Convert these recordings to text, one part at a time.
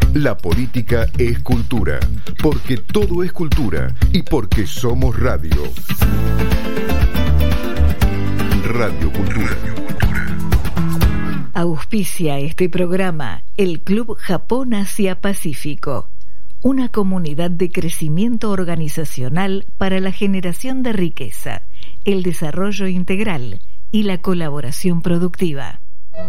La política es cultura, porque todo es cultura y porque somos radio. Radio Cultura. Auspicia este programa el Club Japón Asia Pacífico, una comunidad de crecimiento organizacional para la generación de riqueza, el desarrollo integral y la colaboración productiva.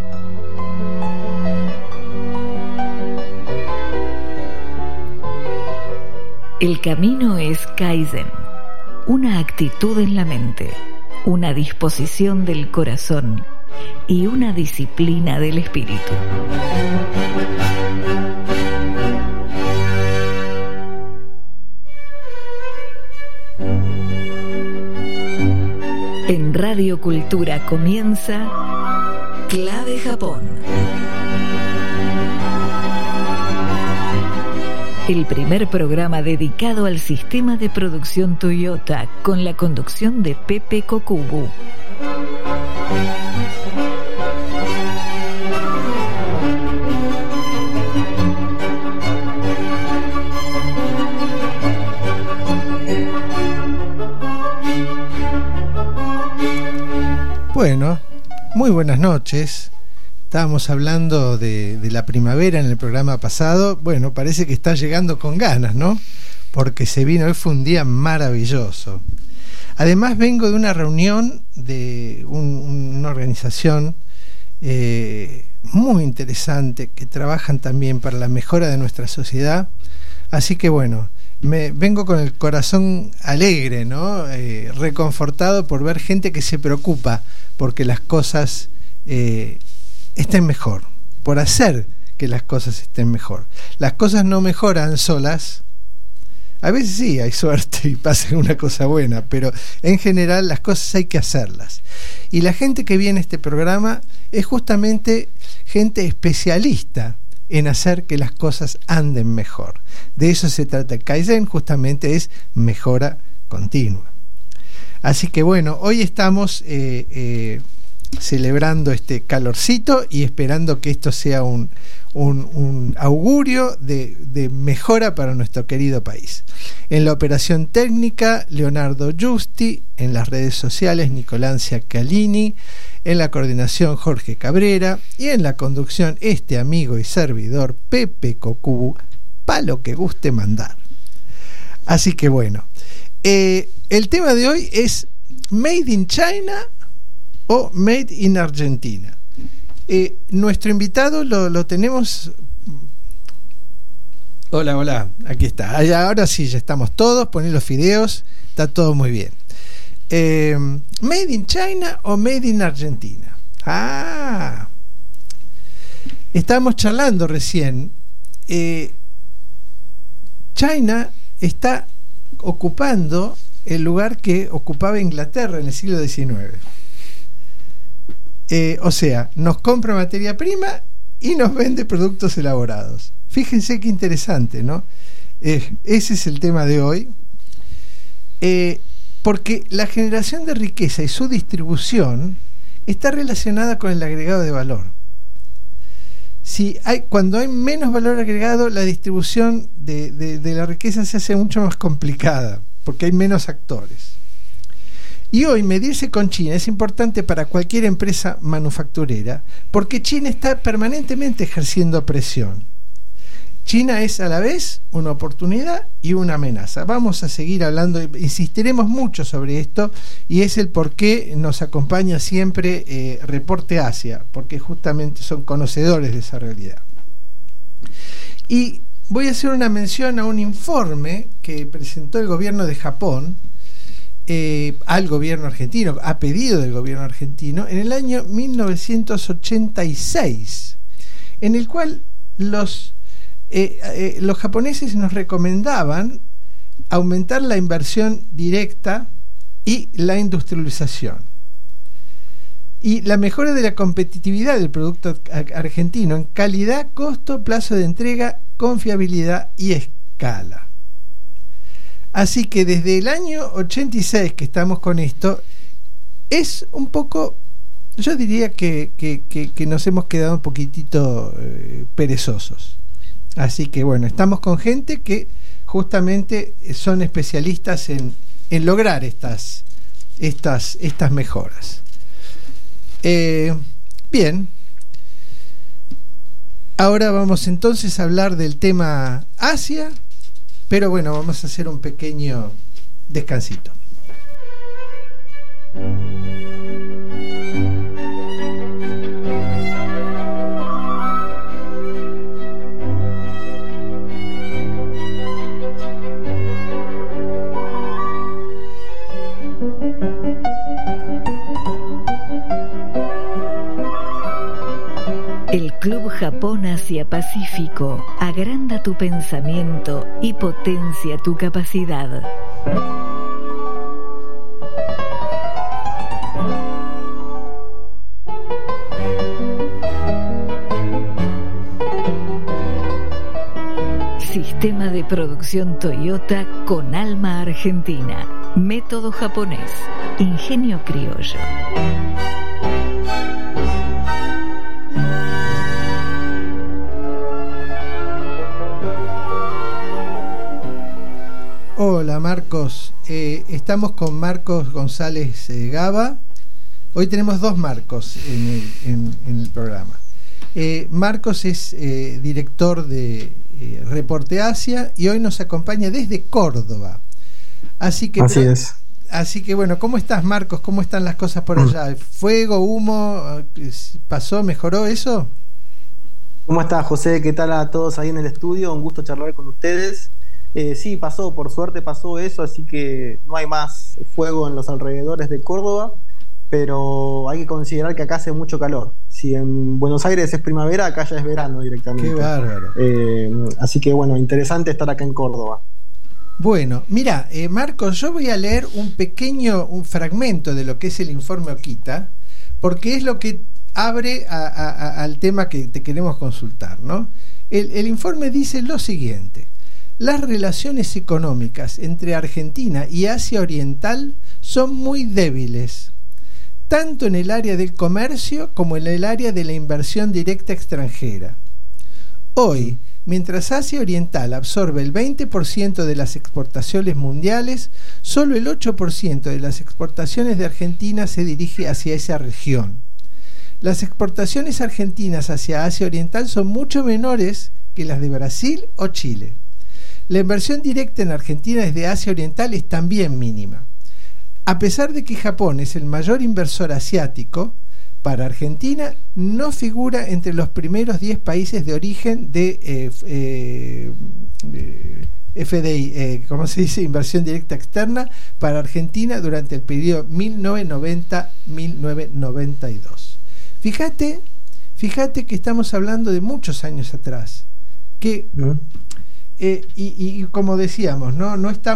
El camino es Kaizen, una actitud en la mente, una disposición del corazón y una disciplina del espíritu. En Radio Cultura comienza Clave Japón. El primer programa dedicado al sistema de producción Toyota con la conducción de Pepe Kokubu. Bueno, muy buenas noches. Estábamos hablando de la primavera en el programa pasado. Bueno, parece que está llegando con ganas, ¿no? Porque se vino, hoy fue un día maravilloso. Además vengo de una reunión de una organización muy interesante que trabajan también para la mejora de nuestra sociedad. Así que bueno, vengo con el corazón alegre, ¿no? Reconfortado por ver gente que se preocupa porque las cosas estén mejor, por hacer que las cosas estén mejor. Las cosas no mejoran solas. A veces sí hay suerte y pasa una cosa buena, pero en general las cosas hay que hacerlas. Y la gente que viene a este programa es justamente gente especialista en hacer que las cosas anden mejor. De eso se trata el Kaizen, justamente es mejora continua. Así que bueno, hoy estamos celebrando este calorcito y esperando que esto sea un augurio de mejora para nuestro querido país. En la operación técnica, Leonardo Giusti, en las redes sociales, Nicolancia Calini, en la coordinación, Jorge Cabrera, y en la conducción, este amigo y servidor, Pepe Kokubu, pa' lo que guste mandar. Así que bueno, el tema de hoy es Made in China o Made in Argentina. Nuestro invitado lo tenemos. Hola, aquí está. Ahora sí, ya estamos todos, ponen los fideos, está todo muy bien. Made in China o Made in Argentina. Estábamos charlando recién. China está ocupando el lugar que ocupaba Inglaterra en el siglo XIX. O sea, nos compra materia prima y nos vende productos elaborados. Fíjense qué interesante, ¿no? Ese es el tema de hoy. Porque la generación de riqueza y su distribución está relacionada con el agregado de valor. Cuando hay menos valor agregado, la distribución de la riqueza se hace mucho más complicada, porque hay menos actores. Y hoy medirse con China es importante para cualquier empresa manufacturera, porque China está permanentemente ejerciendo presión. China es a la vez una oportunidad y una amenaza. Vamos a seguir hablando, insistiremos mucho sobre esto, y es el por qué nos acompaña siempre Reporte Asia, porque justamente son conocedores de esa realidad. Y voy a hacer una mención a un informe que presentó el gobierno de Japón al gobierno argentino, a pedido del gobierno argentino, en el año 1986, en el cual los japoneses nos recomendaban aumentar la inversión directa y la industrialización y la mejora de la competitividad del producto argentino en calidad, costo, plazo de entrega, confiabilidad y escala. Así que desde el año 86 que estamos con esto, es un poco, yo diría que nos hemos quedado un poquitito perezosos. Así que bueno, estamos con gente que justamente son especialistas en lograr estas mejoras. Bien, ahora vamos entonces a hablar del tema Asia, pero bueno, vamos a hacer un pequeño descansito. El Club Japón Asia Pacífico agranda tu pensamiento y potencia tu capacidad. Sistema de producción Toyota con alma argentina. Método japonés. Ingenio criollo. Hola Marcos, estamos con Marcos González Gaba. Hoy tenemos dos Marcos en el programa. Marcos es director de Reporte Asia y hoy nos acompaña desde Córdoba. Así que bueno, ¿cómo estás, Marcos? ¿Cómo están las cosas por allá? ¿Fuego, humo? ¿Pasó, mejoró eso? ¿Cómo estás, José? ¿Qué tal a todos ahí en el estudio? Un gusto charlar con ustedes. Sí, pasó, por suerte pasó eso, así que no hay más fuego en los alrededores de Córdoba, pero hay que considerar que acá hace mucho calor. Si en Buenos Aires es primavera, acá ya es verano directamente. ¡Qué bárbaro! Así que bueno, interesante estar acá en Córdoba. Bueno, mira, Marcos, yo voy a leer un fragmento de lo que es el informe Okita, porque es lo que abre al tema que te queremos consultar, ¿no? El informe dice lo siguiente: las relaciones económicas entre Argentina y Asia Oriental son muy débiles, tanto en el área del comercio como en el área de la inversión directa extranjera. Hoy, mientras Asia Oriental absorbe el 20% de las exportaciones mundiales, solo el 8% de las exportaciones de Argentina se dirige hacia esa región. Las exportaciones argentinas hacia Asia Oriental son mucho menores que las de Brasil o Chile. La inversión directa en Argentina desde Asia Oriental es también mínima. A pesar de que Japón es el mayor inversor asiático, para Argentina no figura entre los primeros 10 países de origen de FDI, ¿cómo se dice? Inversión directa externa para Argentina durante el periodo 1990-1992. Fíjate que estamos hablando de muchos años atrás, que y como decíamos, no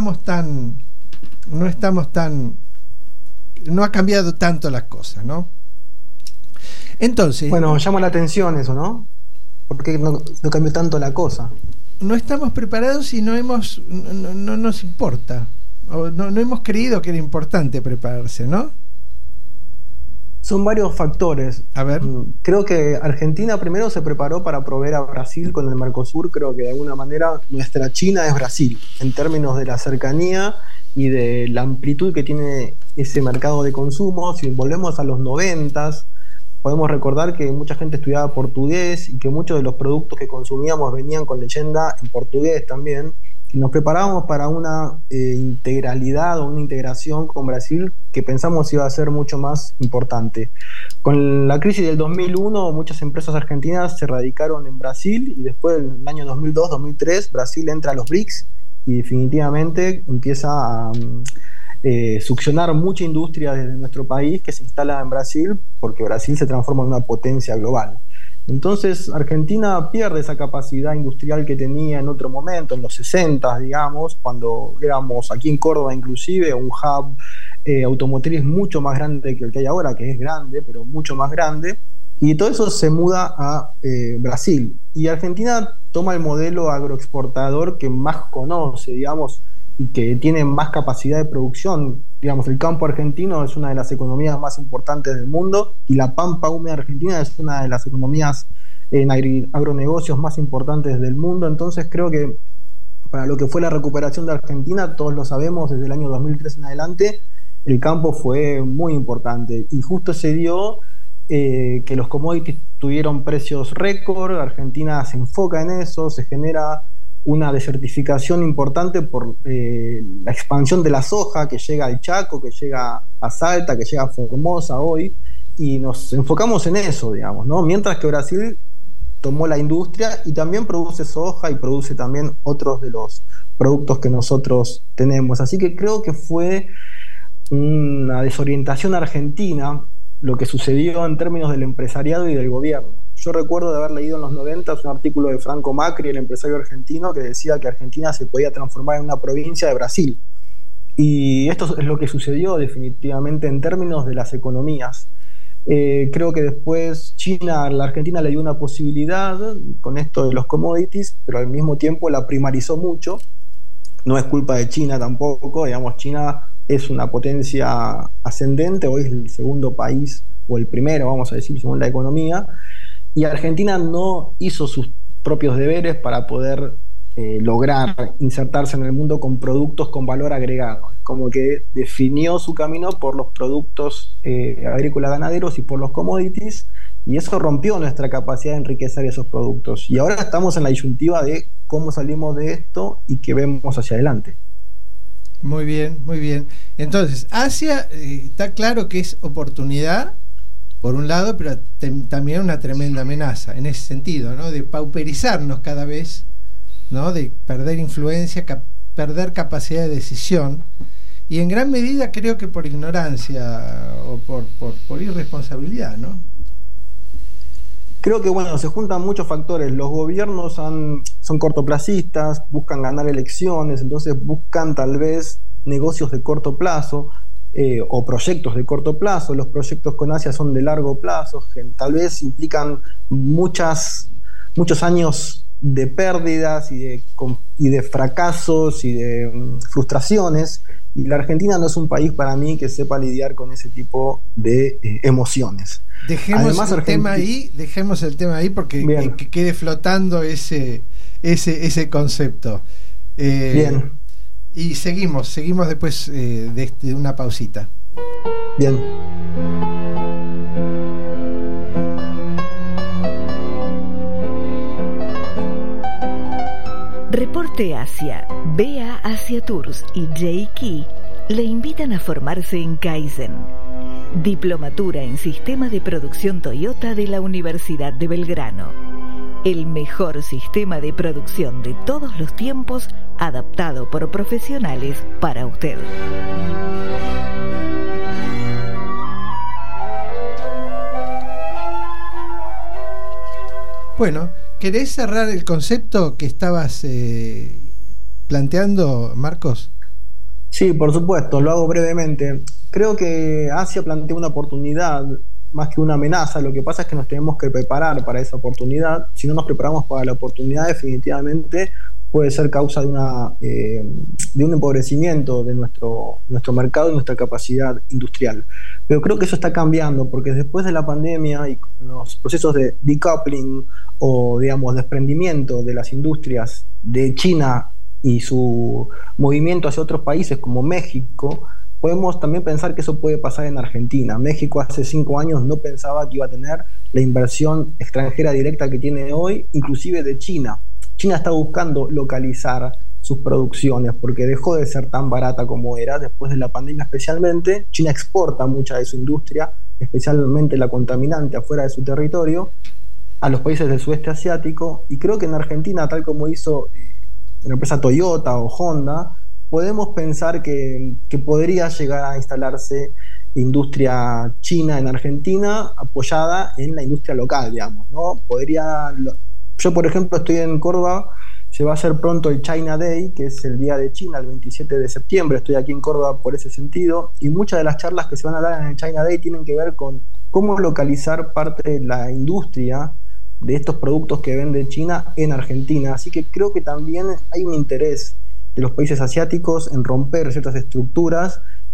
ha cambiado tanto las cosas, ¿no? Entonces, bueno, llama la atención eso, ¿no? Porque no cambió tanto la cosa. No estamos preparados y no nos importa, o no hemos creído que era importante prepararse, ¿no? Son varios factores. A ver. Creo que Argentina primero se preparó para proveer a Brasil con el Mercosur. Creo que de alguna manera nuestra China es Brasil, en términos de la cercanía y de la amplitud que tiene ese mercado de consumo. Si volvemos a los 90s, podemos recordar que mucha gente estudiaba portugués y que muchos de los productos que consumíamos venían con leyenda en portugués también. Y nos preparábamos para una integralidad o una integración con Brasil que pensamos iba a ser mucho más importante. Con la crisis del 2001, muchas empresas argentinas se radicaron en Brasil y después, en el año 2002-2003, Brasil entra a los BRICS y definitivamente empieza a succionar mucha industria desde nuestro país que se instala en Brasil, porque Brasil se transforma en una potencia global. Entonces Argentina pierde esa capacidad industrial que tenía en otro momento, en los 60, digamos, cuando éramos aquí en Córdoba inclusive un hub automotriz mucho más grande que el que hay ahora, que es grande, pero mucho más grande, y todo eso se muda a Brasil. Y Argentina toma el modelo agroexportador que más conoce, digamos, y que tiene más capacidad de producción. Digamos, el campo argentino es una de las economías más importantes del mundo y la pampa húmeda argentina es una de las economías agronegocios más importantes del mundo. Entonces creo que para lo que fue la recuperación de Argentina, todos lo sabemos, desde el año 2003 en adelante, el campo fue muy importante y justo se dio que los commodities tuvieron precios récord. Argentina se enfoca en eso, se genera una desertificación importante por la expansión de la soja que llega al Chaco, que llega a Salta, que llega a Formosa hoy, y nos enfocamos en eso, digamos, ¿no? Mientras que Brasil tomó la industria y también produce soja y produce también otros de los productos que nosotros tenemos. Así que creo que fue una desorientación argentina lo que sucedió en términos del empresariado y del gobierno. Yo recuerdo de haber leído en los 90 un artículo de Franco Macri, el empresario argentino, que decía que Argentina se podía transformar en una provincia de Brasil. Y esto es lo que sucedió definitivamente en términos de las economías. Creo que después la Argentina le dio una posibilidad con esto de los commodities, pero al mismo tiempo la primarizó mucho. No es culpa de China tampoco, digamos, China es una potencia ascendente, hoy es el segundo país, o el primero, vamos a decir, según la economía, y Argentina no hizo sus propios deberes para poder lograr insertarse en el mundo con productos con valor agregado. Es como que definió su camino por los productos agrícolas ganaderos y por los commodities, y eso rompió nuestra capacidad de enriquecer esos productos. Y ahora estamos en la disyuntiva de cómo salimos de esto y qué vemos hacia adelante. Muy bien, muy bien. Entonces, Asia está claro que es oportunidad, por un lado, pero también una tremenda amenaza, en ese sentido, ¿no? De pauperizarnos cada vez, ¿no? De perder influencia, perder capacidad de decisión, y en gran medida creo que por ignorancia o por irresponsabilidad, ¿no? Creo que, bueno, se juntan muchos factores. Los gobiernos son cortoplacistas, buscan ganar elecciones, entonces buscan tal vez negocios de corto plazo o proyectos de corto plazo. Los proyectos con Asia son de largo plazo, tal vez implican muchos años de pérdidas y de fracasos y de frustraciones. Y la Argentina no es un país para mí que sepa lidiar con ese tipo de emociones. Dejemos el tema ahí porque que quede flotando ese concepto. Bien. Y seguimos después de una pausita. Bien. Reporte Asia, BA Asia Tours y J-Key le invitan a formarse en Kaizen, Diplomatura en Sistema de Producción Toyota de la Universidad de Belgrano. El mejor sistema de producción de todos los tiempos, adaptado por profesionales para usted. Bueno, ¿querés cerrar el concepto que estabas planteando, Marcos? Sí, por supuesto, lo hago brevemente. Creo que Asia plantea una oportunidad más que una amenaza. Lo que pasa es que nos tenemos que preparar para esa oportunidad. Si no nos preparamos para la oportunidad, definitivamente puede ser causa de un empobrecimiento de nuestro mercado y nuestra capacidad industrial. Pero creo que eso está cambiando, porque después de la pandemia y los procesos de decoupling o, digamos, desprendimiento de las industrias de China y su movimiento hacia otros países como México, podemos también pensar que eso puede pasar en Argentina. México hace 5 años no pensaba que iba a tener la inversión extranjera directa que tiene hoy, inclusive de China. China está buscando localizar sus producciones porque dejó de ser tan barata como era después de la pandemia. Especialmente China exporta mucha de su industria, especialmente la contaminante, afuera de su territorio, a los países del sudeste asiático. Y creo que en Argentina, tal como hizo la empresa Toyota o Honda, podemos pensar que podría llegar a instalarse industria china en Argentina apoyada en la industria local, digamos, ¿no? Yo, por ejemplo, estoy en Córdoba, se va a hacer pronto el China Day, que es el Día de China, el 27 de septiembre. Estoy aquí en Córdoba por ese sentido, y muchas de las charlas que se van a dar en el China Day tienen que ver con cómo localizar parte de la industria de estos productos que vende China en Argentina. Así que creo que también hay un interés de los países asiáticos en romper ciertas estructuras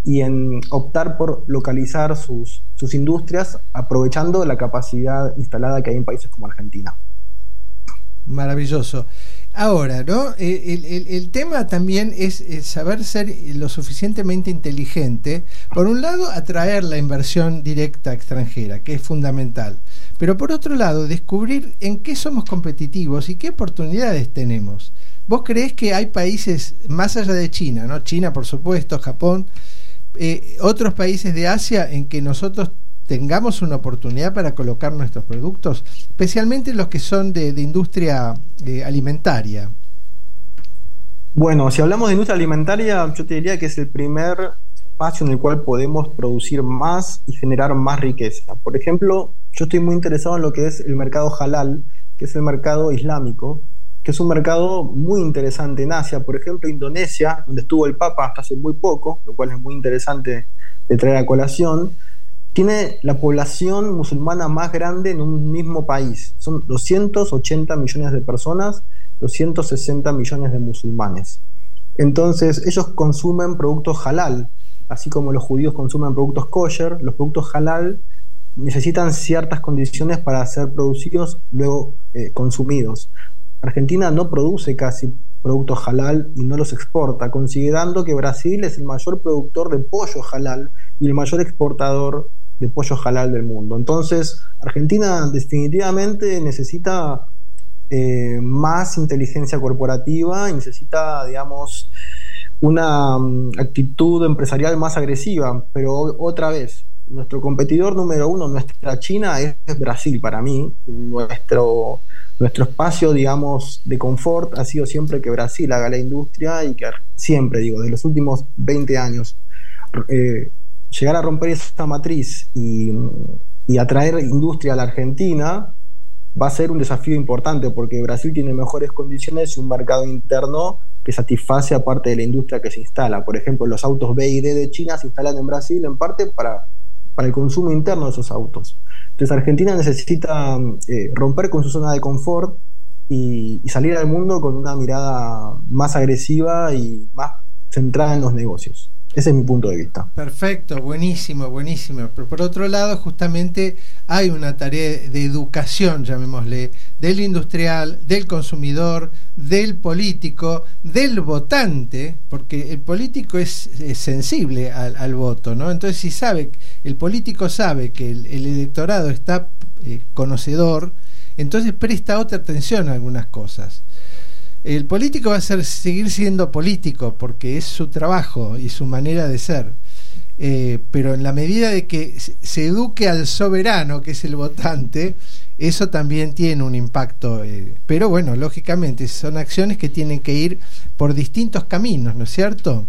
y en optar por localizar sus industrias aprovechando la capacidad instalada que hay en países como Argentina. Maravilloso. Ahora, ¿no? El tema también es saber ser lo suficientemente inteligente. Por un lado, atraer la inversión directa extranjera, que es fundamental. Pero por otro lado, descubrir en qué somos competitivos y qué oportunidades tenemos. ¿Vos creés que hay países más allá de China, ¿no? China, por supuesto, Japón, otros países de Asia en que nosotros tengamos una oportunidad para colocar nuestros productos, especialmente los que son de industria alimentaria? Bueno, si hablamos de industria alimentaria, yo te diría que es el primer espacio en el cual podemos producir más y generar más riqueza. Por ejemplo, yo estoy muy interesado en lo que es el mercado halal, que es el mercado islámico, que es un mercado muy interesante en Asia. Por ejemplo, Indonesia, donde estuvo el Papa hasta hace muy poco, lo cual es muy interesante de traer a colación, tiene la población musulmana más grande en un mismo país. Son 280 millones de personas, 260 millones de musulmanes. Entonces, ellos consumen productos halal, así como los judíos consumen productos kosher. Los productos halal necesitan ciertas condiciones para ser producidos, luego consumidos. Argentina no produce casi productos halal y no los exporta, considerando que Brasil es el mayor productor de pollo halal y el mayor exportador de pollo halal del mundo. Entonces, Argentina definitivamente necesita más inteligencia corporativa y necesita, digamos, una actitud empresarial más agresiva. Pero otra vez, nuestro competidor número uno, nuestra China, es Brasil para mí. Nuestro espacio, digamos, de confort ha sido siempre que Brasil haga la industria y que siempre, digo, de los últimos 20 años, llegar a romper esa matriz y atraer industria a la Argentina va a ser un desafío importante, porque Brasil tiene mejores condiciones y un mercado interno que satisface a parte de la industria que se instala. Por ejemplo, los autos B y D de China se instalan en Brasil en parte para el consumo interno de esos autos. Entonces Argentina necesita romper con su zona de confort y salir al mundo con una mirada más agresiva y más centrada en los negocios. Ese es mi punto de vista. Perfecto, buenísimo, buenísimo. Pero por otro lado, justamente hay una tarea de educación, llamémosle, del industrial, del consumidor, del político, del votante, porque el político es sensible al voto, ¿no? Entonces, si el político sabe que el electorado está conocedor, entonces presta otra atención a algunas cosas. El político va a seguir siendo político porque es su trabajo y su manera de ser, pero en la medida de que se eduque al soberano, que es el votante, eso también tiene un impacto, pero bueno, lógicamente son acciones que tienen que ir por distintos caminos, ¿no es cierto?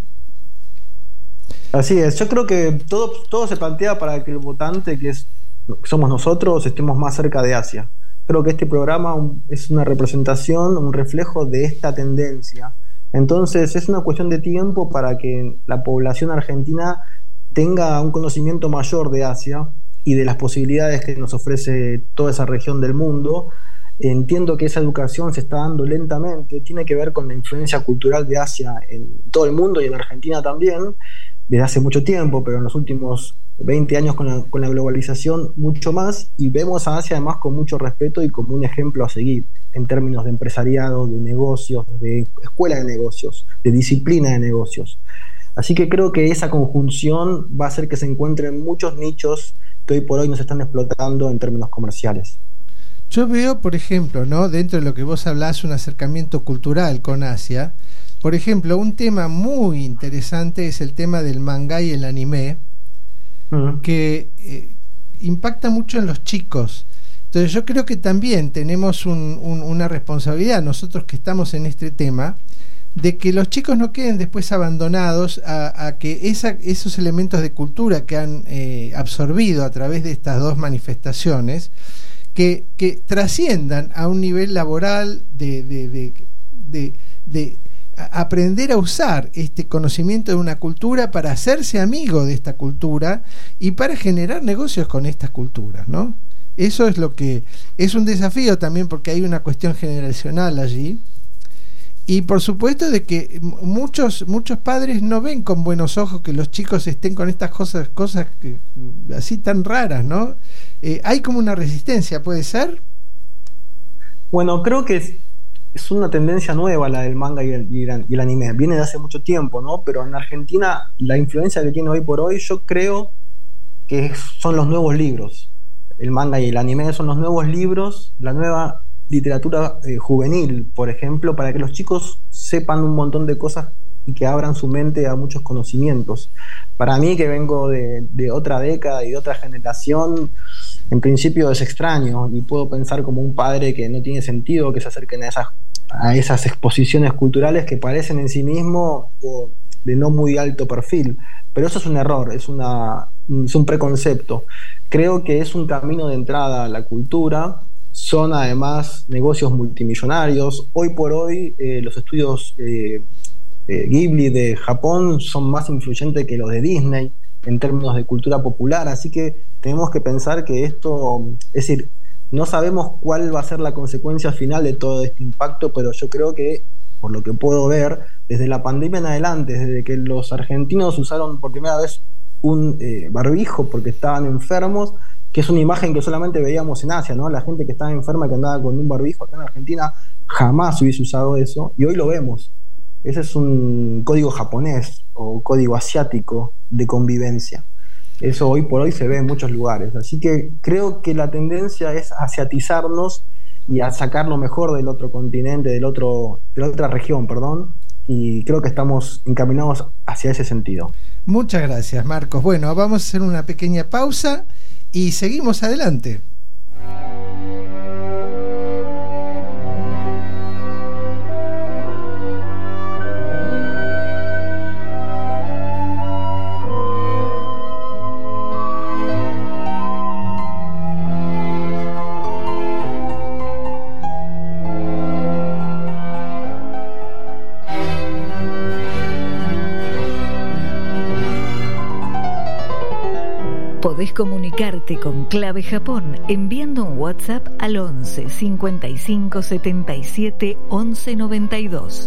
Así es, yo creo que todo se plantea para que el votante, que somos nosotros, estemos más cerca de Asia. Creo que este programa es una representación, un reflejo de esta tendencia. Entonces es una cuestión de tiempo para que la población argentina tenga un conocimiento mayor de Asia y de las posibilidades que nos ofrece toda esa región del mundo. Entiendo que esa educación se está dando lentamente, tiene que ver con la influencia cultural de Asia en todo el mundo y en Argentina también, desde hace mucho tiempo, pero en los últimos 20 años con la globalización mucho más, y vemos a Asia además con mucho respeto y como un ejemplo a seguir en términos de empresariado, de negocios, de escuela de negocios, de disciplina de negocios. Así que creo que esa conjunción va a hacer que se encuentren muchos nichos que hoy por hoy nos están explotando en términos comerciales. Yo veo, por ejemplo, ¿no?, dentro de lo que vos hablás, un acercamiento cultural con Asia. Por ejemplo, un tema muy interesante es el tema del manga y el anime, que impacta mucho en los chicos. Entonces yo creo que también tenemos una responsabilidad, nosotros que estamos en este tema, de que los chicos no queden después abandonados a que esos elementos de cultura que han absorbido a través de estas dos manifestaciones, que trasciendan a un nivel laboral de aprender a usar este conocimiento de una cultura para hacerse amigo de esta cultura y para generar negocios con estas culturas, ¿no? Eso es lo que es un desafío también, porque hay una cuestión generacional allí, Y por supuesto de que muchos padres no ven con buenos ojos que los chicos estén con estas cosas así tan raras, ¿no? Hay como una resistencia, ¿puede ser? Bueno, creo que es una tendencia nueva la del manga y el anime. Viene de hace mucho tiempo, ¿no? Pero en Argentina la influencia que tiene hoy por hoy, yo creo que son los nuevos libros. El manga y el anime son los nuevos libros, la nueva literatura juvenil, por ejemplo, para que los chicos sepan un montón de cosas y que abran su mente a muchos conocimientos. Para mí, que vengo de otra década y de otra generación, en principio es extraño, y puedo pensar como un padre que no tiene sentido que se acerquen a esas exposiciones culturales que parecen en sí mismo de no muy alto perfil. Pero eso es un error, es un preconcepto. Creo que es un camino de entrada a la cultura. Son además negocios multimillonarios. Hoy por hoy los estudios Ghibli de Japón son más influyentes que los de Disney en términos de cultura popular, así que tenemos que pensar que esto, es decir, no sabemos cuál va a ser la consecuencia final de todo este impacto, pero yo creo que, por lo que puedo ver, desde la pandemia en adelante, desde que los argentinos usaron por primera vez un barbijo porque estaban enfermos, que es una imagen que solamente veíamos en Asia, ¿no? La gente que estaba enferma, que andaba con un barbijo. Acá en Argentina jamás hubiese usado eso, y hoy lo vemos. Ese es un código japonés o código asiático de convivencia. Eso hoy por hoy se ve en muchos lugares. Así que creo que la tendencia es asiatizarnos y a sacar lo mejor del otro continente, de la otra región, perdón. Y creo que estamos encaminados hacia ese sentido. Muchas gracias, Marcos. Bueno, vamos a hacer una pequeña pausa y seguimos adelante. Podés comunicarte con Clave Japón enviando un WhatsApp al 11 55 77 11 92.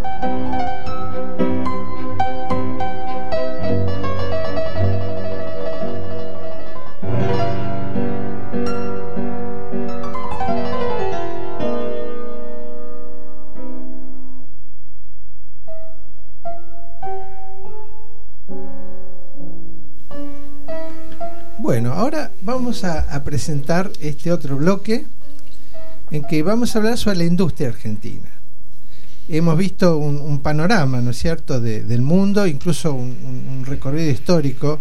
Bueno, ahora vamos a presentar este otro bloque en que vamos a hablar sobre la industria argentina. Hemos visto un panorama, ¿no es cierto?, del mundo, incluso un recorrido histórico.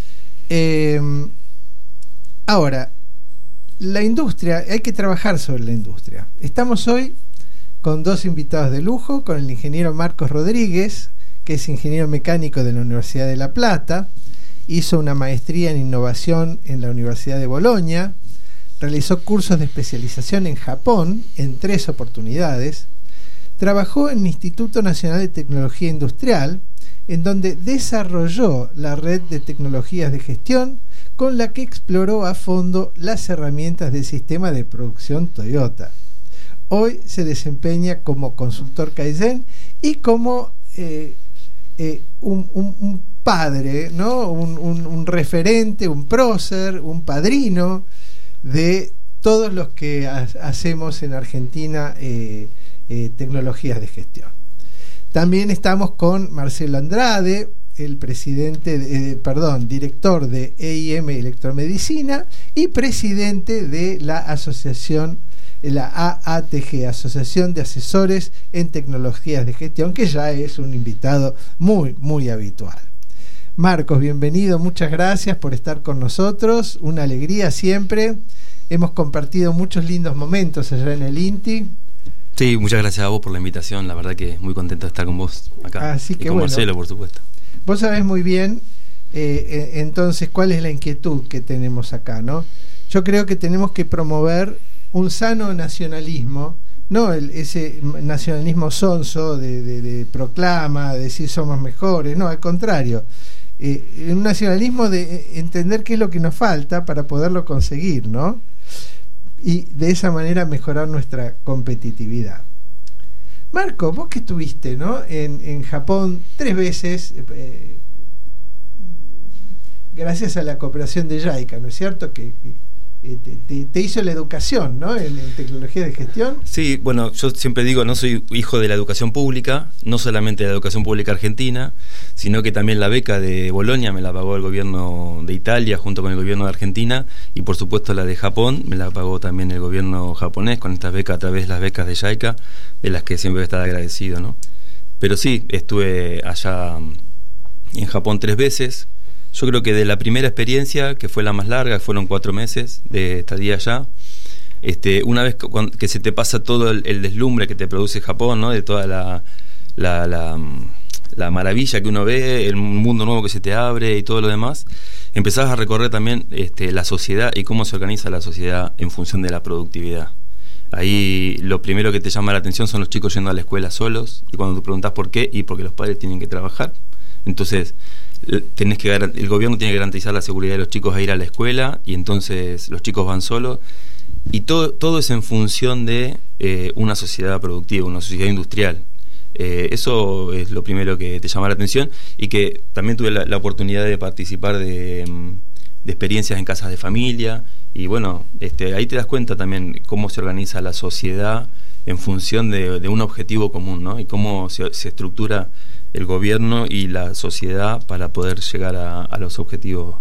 Ahora, la industria, hay que trabajar sobre la industria. Estamos hoy con dos invitados de lujo, con el ingeniero Marcos Rodríguez, que es ingeniero mecánico de la Universidad de La Plata. Hizo una maestría en innovación en la Universidad de Bolonia, realizó cursos de especialización en Japón en 3 oportunidades, trabajó en el Instituto Nacional de Tecnología Industrial, en donde desarrolló la red de tecnologías de gestión con la que exploró a fondo las herramientas del sistema de producción Toyota. Hoy se desempeña como consultor Kaizen y como un padre, ¿no? Un referente, un prócer, un padrino de todos los que hacemos en Argentina tecnologías de gestión. También estamos con Marcelo Andrade, el director de EIM Electromedicina y presidente de la asociación, la AATG, Asociación de Asesores en Tecnologías de Gestión, que ya es un invitado muy, muy habitual. Marcos, bienvenido, muchas gracias por estar con nosotros, una alegría siempre. Hemos compartido muchos lindos momentos allá en el INTI. Sí, muchas gracias a vos por la invitación, la verdad que muy contento de estar con vos acá. Así que y con bueno, Marcelo, por supuesto. Vos sabés muy bien, entonces, cuál es la inquietud que tenemos acá, ¿no? Yo creo que tenemos que promover un sano nacionalismo, no ese nacionalismo sonso de proclama, de decir somos mejores, no, al contrario. Un nacionalismo de entender qué es lo que nos falta para poderlo conseguir, ¿no? Y de esa manera mejorar nuestra competitividad. Marco, vos que estuviste, ¿no? en Japón 3 veces, gracias a la cooperación de JICA, ¿no es cierto? Que te hizo la educación, ¿no? En tecnología de gestión. Sí, bueno, yo siempre digo, no soy hijo de la educación pública, no solamente de la educación pública argentina, sino que también la beca de Bolonia me la pagó el gobierno de Italia junto con el gobierno de Argentina, y por supuesto la de Japón me la pagó también el gobierno japonés con estas becas a través de las becas de JICA, de las que siempre voy a estar agradecido, ¿no? Pero sí, estuve allá en Japón 3 veces. Yo creo que de la primera experiencia, que fue la más larga, fueron 4 meses de estadía allá, una vez que se te pasa todo el deslumbre que te produce Japón, ¿no? De toda la maravilla que uno ve, el mundo nuevo que se te abre y todo lo demás, empezás a recorrer también la sociedad y cómo se organiza la sociedad en función de la productividad. Ahí lo primero que te llama la atención son los chicos yendo a la escuela solos, y cuando te preguntás por qué, y porque los padres tienen que trabajar. Entonces el gobierno tiene que garantizar la seguridad de los chicos a ir a la escuela, y entonces los chicos van solos, y todo es en función de una sociedad productiva, una sociedad industrial. Eso es lo primero que te llama la atención, y que también tuve la oportunidad de participar de experiencias en casas de familia, y bueno, ahí te das cuenta también cómo se organiza la sociedad en función de un objetivo común, ¿no? Y cómo se estructura el gobierno y la sociedad para poder llegar a los objetivos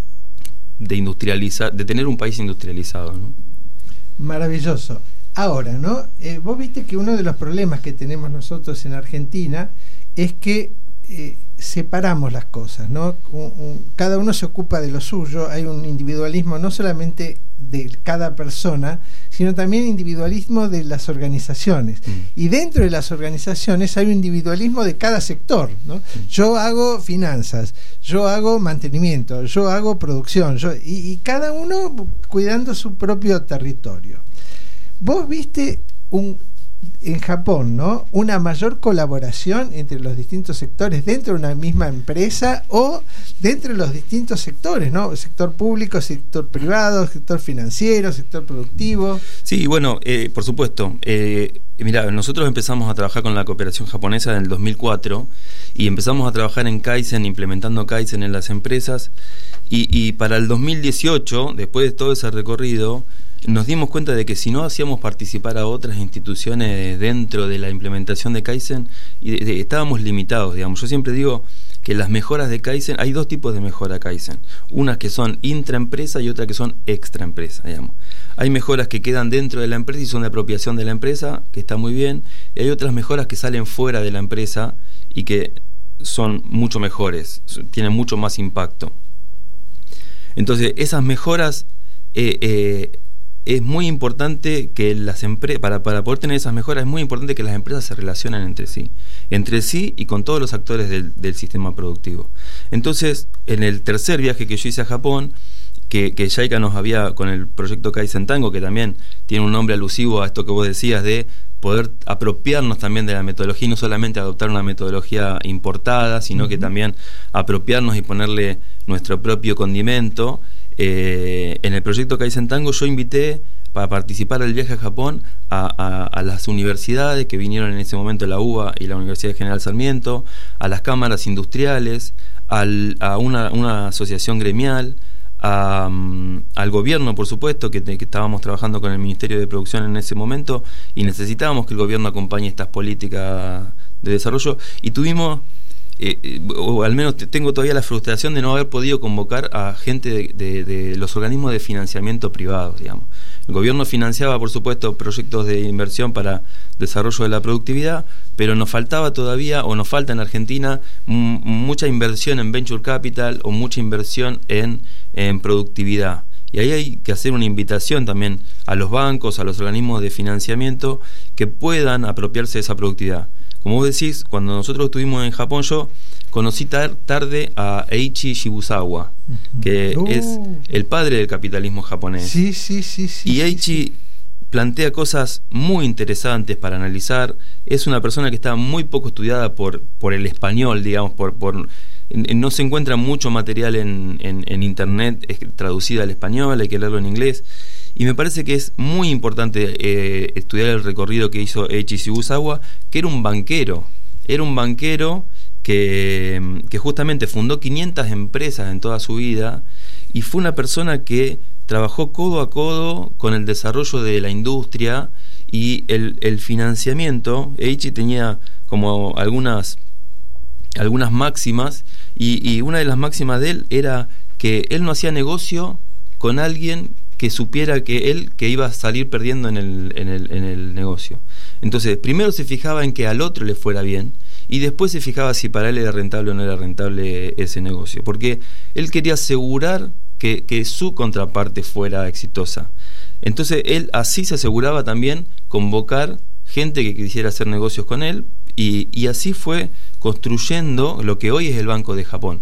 de tener un país industrializado, ¿no? Maravilloso. Ahora, ¿no? Vos viste que uno de los problemas que tenemos nosotros en Argentina es que separamos las cosas, ¿no? Cada uno se ocupa de lo suyo, hay un individualismo no solamente de cada persona, sino también individualismo de las organizaciones. Y dentro de las organizaciones hay un individualismo de cada sector, ¿no? Yo hago finanzas, yo hago mantenimiento, yo hago producción, y cada uno cuidando su propio territorio. Vos viste en Japón, ¿no? Una mayor colaboración entre los distintos sectores dentro de una misma empresa o dentro de los distintos sectores, ¿no? Sector público, sector privado, sector financiero, sector productivo. Sí, bueno, por supuesto. Mirá, nosotros empezamos a trabajar con la cooperación japonesa en el 2004 y empezamos a trabajar en Kaizen, implementando Kaizen en las empresas, y para el 2018, después de todo ese recorrido, nos dimos cuenta de que si no hacíamos participar a otras instituciones dentro de la implementación de Kaizen, estábamos limitados, digamos. Yo siempre digo que las mejoras de Kaizen, hay 2 tipos de mejora Kaizen, unas que son intraempresa y otras que son extraempresa, digamos. Hay mejoras que quedan dentro de la empresa y son de apropiación de la empresa, que está muy bien, y hay otras mejoras que salen fuera de la empresa y que son mucho mejores, tienen mucho más impacto. Entonces, esas mejoras es muy importante que las empresas, para poder tener esas mejoras, es muy importante que las empresas se relacionen entre sí y con todos los actores del sistema productivo. Entonces, en el tercer viaje que yo hice a Japón, que JICA nos había, con el proyecto Kaizen Tango, que también tiene un nombre alusivo a esto que vos decías, de poder apropiarnos también de la metodología, y no solamente adoptar una metodología importada, sino que también apropiarnos y ponerle nuestro propio condimento. En el proyecto Kaizen Tango yo invité para participar del viaje a Japón a las universidades que vinieron en ese momento, la UBA y la Universidad General Sarmiento, a las cámaras industriales, a una asociación gremial, al gobierno, por supuesto, que estábamos trabajando con el Ministerio de Producción en ese momento, y necesitábamos que el gobierno acompañe estas políticas de desarrollo, y tuvimos o al menos tengo todavía la frustración de no haber podido convocar a gente de los organismos de financiamiento privados, digamos. El gobierno financiaba, por supuesto, proyectos de inversión para desarrollo de la productividad, pero nos faltaba todavía, o nos falta en Argentina, mucha inversión en venture capital o mucha inversión en productividad. Y ahí hay que hacer una invitación también a los bancos, a los organismos de financiamiento, que puedan apropiarse de esa productividad. Como vos decís, cuando nosotros estuvimos en Japón, yo conocí tarde a Eiichi Shibusawa, que es el padre del capitalismo japonés. Sí. Y Eiichi plantea cosas muy interesantes para analizar. Es una persona que está muy poco estudiada por el español, digamos, no se encuentra mucho material en internet traducido al español, hay que leerlo en inglés. Y me parece que es muy importante estudiar el recorrido que hizo Eiichi Shibusawa, que era un banquero que justamente fundó 500 empresas en toda su vida, y fue una persona que trabajó codo a codo con el desarrollo de la industria y el financiamiento. Eiichi tenía como algunas máximas, y una de las máximas de él era que él no hacía negocio con alguien que supiera que iba a salir perdiendo en el negocio. Entonces, primero se fijaba en que al otro le fuera bien, y después se fijaba si para él era rentable o no era rentable ese negocio, porque él quería asegurar que su contraparte fuera exitosa. Entonces él así se aseguraba también convocar gente que quisiera hacer negocios con él, y así fue construyendo lo que hoy es el Banco de Japón.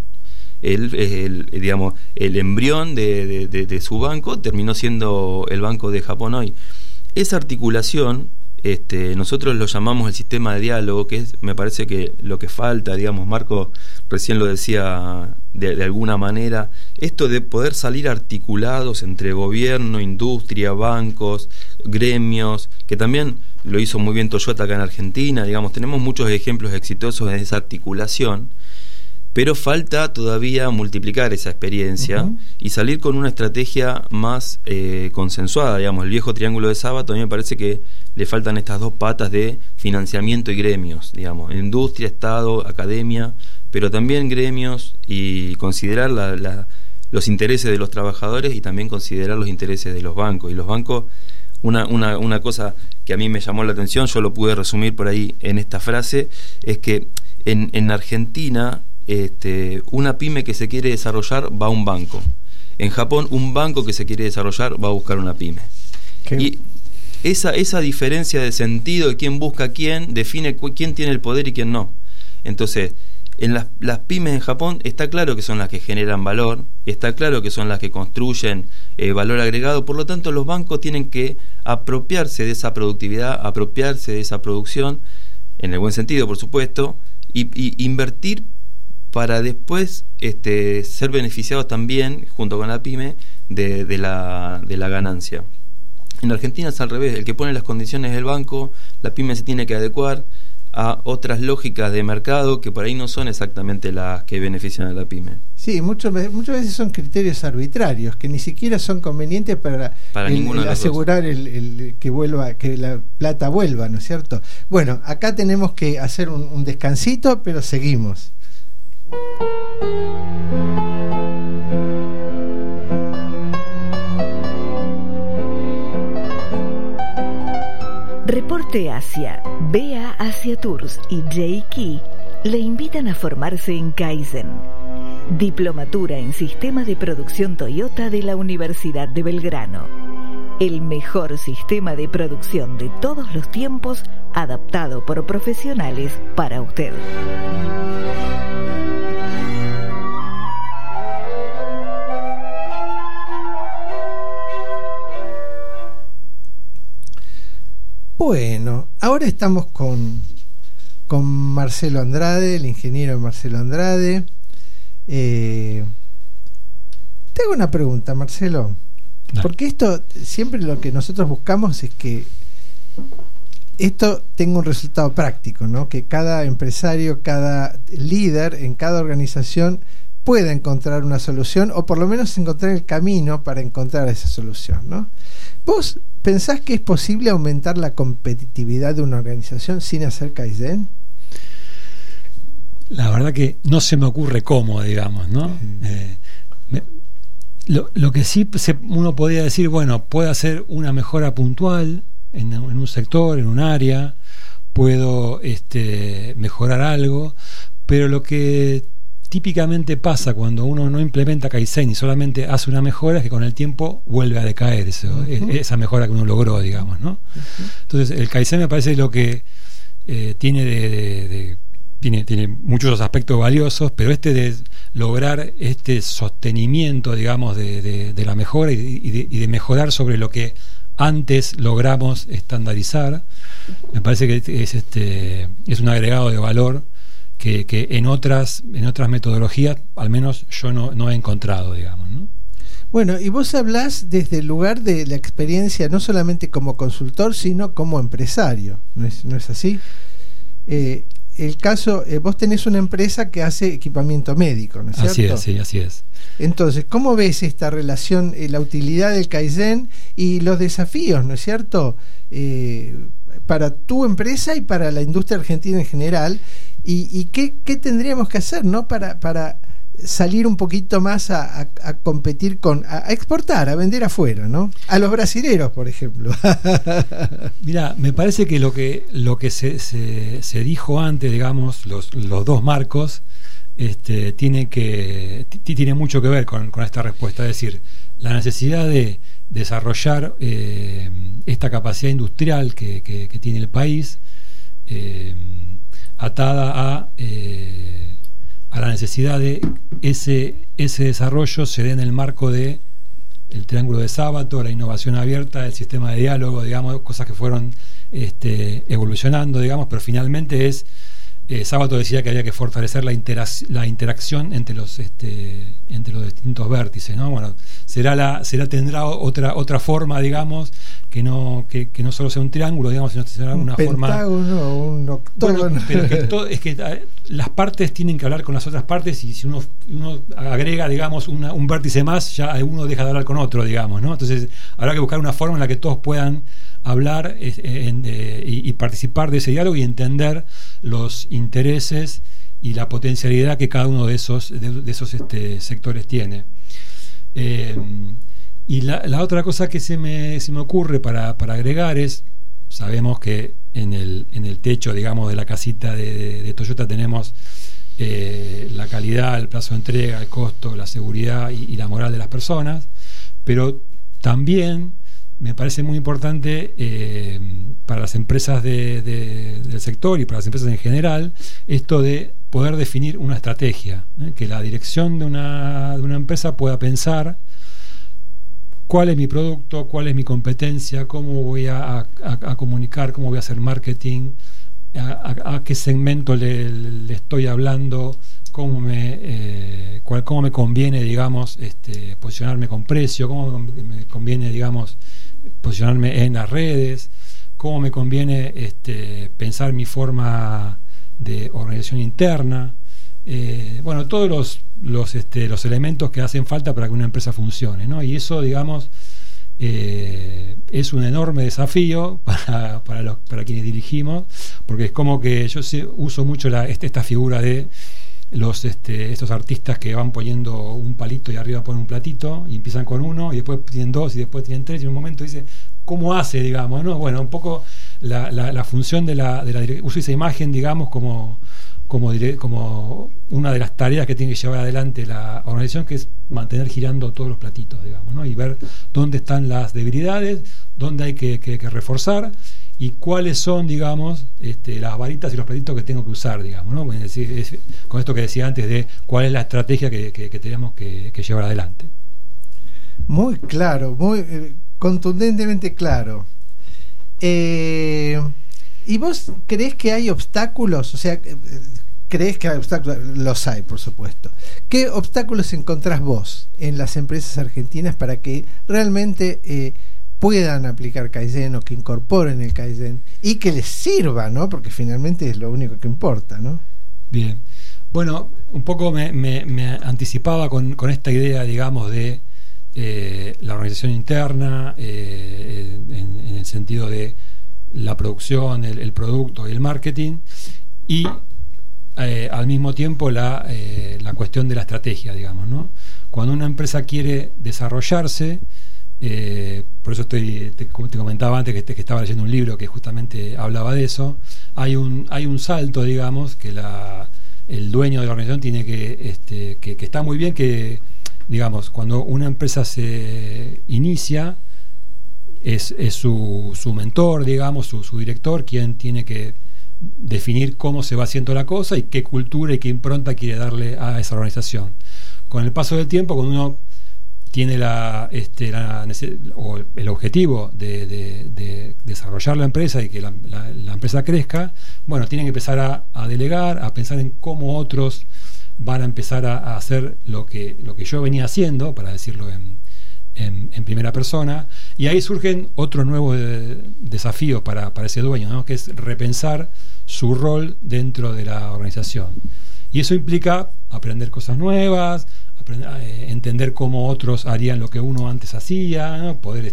El embrión de su banco terminó siendo el Banco de Japón hoy. Esa articulación, nosotros lo llamamos el sistema de diálogo, que me parece que lo que falta, Marco recién lo decía de alguna manera, esto de poder salir articulados entre gobierno, industria, bancos, gremios, que también lo hizo muy bien Toyota acá en Argentina, tenemos muchos ejemplos exitosos de esa articulación, pero falta todavía multiplicar esa experiencia y salir con una estrategia más consensuada. El viejo triángulo de Sábato, a mí me parece que le faltan estas dos patas de financiamiento y gremios, industria, Estado, academia, pero también gremios, y considerar los intereses de los trabajadores y también considerar los intereses de los bancos. Y los bancos, una cosa que a mí me llamó la atención, yo lo pude resumir por ahí en esta frase, es que en Argentina, una pyme que se quiere desarrollar va a un banco. En Japón, un banco que se quiere desarrollar va a buscar una pyme. Y esa diferencia de sentido de quién busca a quién define quién tiene el poder y quién no. Entonces, en las pymes en Japón está claro que son las que generan valor, está claro que son las que construyen valor agregado. Por lo tanto, los bancos tienen que apropiarse de esa productividad, apropiarse de esa producción, en el buen sentido, por supuesto, y invertir para después ser beneficiados también, junto con la pyme, de la ganancia. En Argentina es al revés, el que pone las condiciones es el banco, la pyme se tiene que adecuar a otras lógicas de mercado que por ahí no son exactamente las que benefician a la pyme. Sí, muchas veces son criterios arbitrarios que ni siquiera son convenientes para asegurar que la plata vuelva, ¿no es cierto? Bueno, acá tenemos que hacer un descansito, pero seguimos. Reporte Asia, BA Asia Tours y J-Key le invitan a formarse en Kaizen, Diplomatura en Sistema de Producción Toyota de la Universidad de Belgrano. El mejor sistema de producción de todos los tiempos, adaptado por profesionales para usted. Bueno, ahora estamos con Marcelo Andrade, el ingeniero Marcelo Andrade. Te hago una pregunta, Marcelo. No. Porque esto, siempre lo que nosotros buscamos es que esto tenga un resultado práctico, ¿no? Que cada empresario, cada líder en cada organización pueda encontrar una solución, o por lo menos encontrar el camino para encontrar esa solución, ¿no? ¿Vos pensás que es posible aumentar la competitividad de una organización sin hacer Kaizen? La verdad que no se me ocurre cómo, ¿no? Lo que sí uno podría decir, bueno, puede hacer una mejora puntual en un sector, en un área, puedo mejorar algo, pero lo que típicamente pasa cuando uno no implementa Kaizen y solamente hace una mejora es que con el tiempo vuelve a decaer esa mejora que uno logró, ¿no? Entonces el Kaizen me parece lo que tiene muchos aspectos valiosos, pero de lograr sostenimiento, de la mejora y de mejorar sobre lo que antes logramos estandarizar, me parece que es un agregado de valor que en otras metodologías al menos yo no he encontrado, ¿no? Bueno, y vos hablás desde el lugar de la experiencia, no solamente como consultor, sino como empresario, ¿no es así? El caso, vos tenés una empresa que hace equipamiento médico, ¿no es cierto? Así es, sí, así es. Entonces, ¿cómo ves esta relación, la utilidad del Kaizen y los desafíos, ¿no es cierto? Para tu empresa y para la industria argentina en general, y qué tendríamos que hacer, ¿no? Para salir un poquito más a competir a exportar, a vender afuera, ¿no? A los brasileros, por ejemplo. Mira, me parece que lo que se dijo antes, digamos, los dos marcos, tiene mucho que ver con esta respuesta. Es decir, la necesidad de desarrollar esta capacidad industrial que tiene el país, atada a la necesidad de ese desarrollo se dé en el marco de el triángulo de Sábato, la innovación abierta, el sistema de diálogo, digamos, cosas que fueron evolucionando, digamos, pero finalmente Sábato decía que había que fortalecer la interacción entre los distintos vértices, ¿no? Bueno, tendrá otra forma, digamos, que no solo sea un triángulo, digamos, sino que sea una forma. Un pentágono, un octógono. Bueno, pero las partes tienen que hablar con las otras partes, y si uno agrega, digamos, un vértice más, ya uno deja de hablar con otro, digamos, ¿no? Entonces habrá que buscar una forma en la que todos puedan hablar y participar de ese diálogo y entender los intereses y la potencialidad que cada uno de esos sectores tiene. Y la otra cosa que se me ocurre para agregar es, sabemos que en el techo, digamos, de la casita de Toyota tenemos la calidad, el plazo de entrega, el costo, la seguridad y la moral de las personas, pero también me parece muy importante para las empresas del sector y para las empresas en general, esto de poder definir una estrategia, que la dirección de una empresa pueda pensar cuál es mi producto, cuál es mi competencia, cómo voy a comunicar, cómo voy a hacer marketing, a qué segmento le estoy hablando, cómo me conviene, digamos, posicionarme con precio, cómo me conviene, digamos, posicionarme en las redes, cómo me conviene pensar mi forma de organización interna, bueno, todos los elementos que hacen falta para que una empresa funcione, ¿no? Y eso, digamos, es un enorme desafío para quienes dirigimos, porque es como que yo uso mucho esta figura de estos artistas que van poniendo un palito y arriba ponen un platito y empiezan con uno y después tienen dos y después tienen tres, y en un momento dice ¿cómo hace, digamos, no? Bueno, un poco la función de la uso esa imagen, digamos, como una de las tareas que tiene que llevar adelante la organización, que es mantener girando todos los platitos, digamos, ¿no? Y ver dónde están las debilidades, dónde hay que reforzar y cuáles son, digamos, las varitas y los platitos que tengo que usar, digamos, ¿no? Es decir, con esto que decía antes de cuál es la estrategia que tenemos que llevar adelante. Muy claro, muy contundentemente claro. ¿Y vos creés que hay obstáculos? O sea, ¿creés que hay obstáculos? Los hay, por supuesto. ¿Qué obstáculos encontrás vos en las empresas argentinas para que realmente puedan aplicar Kaizen o que incorporen el Kaizen y que les sirva, ¿no? Porque finalmente es lo único que importa, ¿no? Bien. Bueno, un poco me anticipaba con esta idea, digamos, de la organización interna, en el sentido de la producción, el producto y el marketing, y al mismo tiempo la cuestión de la estrategia, digamos, ¿no? Cuando una empresa quiere desarrollarse, por eso te comentaba antes que estaba leyendo un libro que justamente hablaba de eso, hay un salto, digamos, que el dueño de la organización tiene que está muy bien que, digamos, cuando una empresa se inicia, es su mentor, digamos, su director, quien tiene que definir cómo se va haciendo la cosa y qué cultura y qué impronta quiere darle a esa organización. Con el paso del tiempo, cuando uno tiene el objetivo de desarrollar la empresa y que la empresa crezca, bueno, tienen que empezar a delegar, a pensar en cómo otros van a empezar a hacer lo que yo venía haciendo, para decirlo en primera persona, y ahí surgen otros nuevos desafíos para ese dueño, ¿no? Que es repensar su rol dentro de la organización. Y eso implica aprender cosas nuevas, entender cómo otros harían lo que uno antes hacía, ¿no? Poder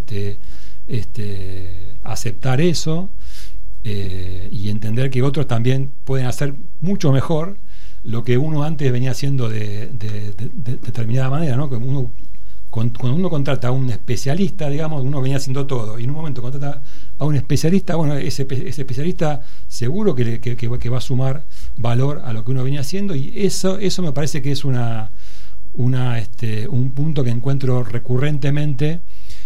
aceptar eso, y entender que otros también pueden hacer mucho mejor lo que uno antes venía haciendo de determinada manera, ¿no? Como cuando uno contrata a un especialista, digamos, uno venía haciendo todo, y en un momento contrata a un especialista, bueno, ese especialista seguro que va a sumar valor a lo que uno venía haciendo, y eso me parece que es un punto que encuentro recurrentemente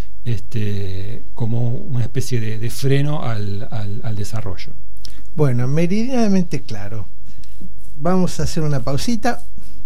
como una especie de freno al desarrollo. Bueno, meridianamente claro. Vamos a hacer una pausita.